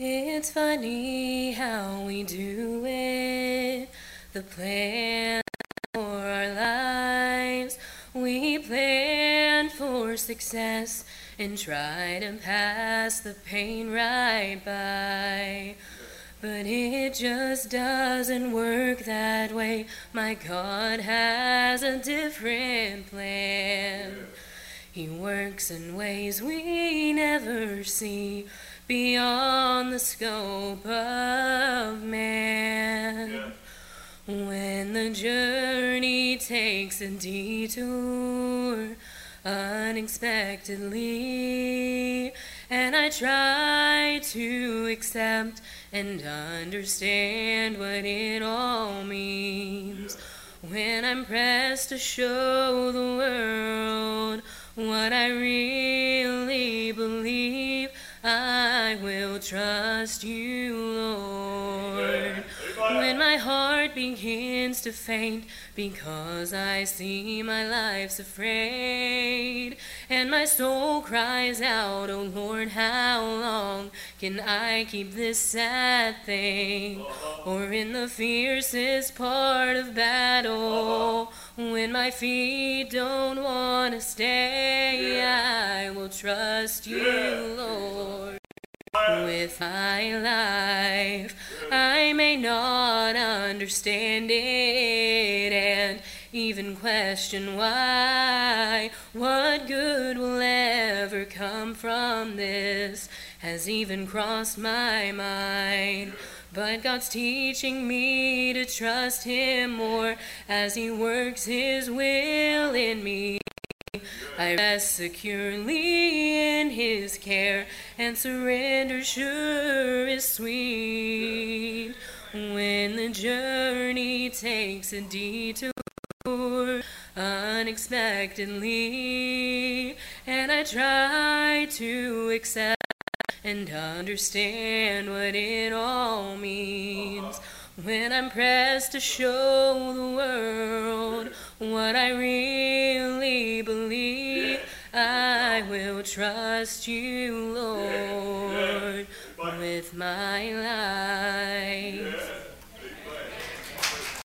It's funny how we do it, the plan for our lives. We plan for success and try to pass the pain right by. But it just doesn't work that way. My God has a different plan. He works in ways we never see, beyond the scope of man. When the journey takes a detour unexpectedly, and I try to accept and understand what it all means, when I'm pressed to show the world what I really believe, I will trust you, Lord. When my heart begins to faint because I see my life's afraid, and my soul cries out, oh Lord, how long can I keep this sad thing? Or in the fiercest part of battle, when my feet don't want to stay, I will trust you, Lord. With my life, I may not understand it and even question why. What good will ever come from this has even crossed my mind. But God's teaching me to trust Him more as He works His will in me. I rest securely in His care, and surrender sure is sweet. When the journey takes a detour unexpectedly, and I try to accept and understand what it all means, when I'm pressed to show the world what I really believe, I will trust you, Lord, with my life.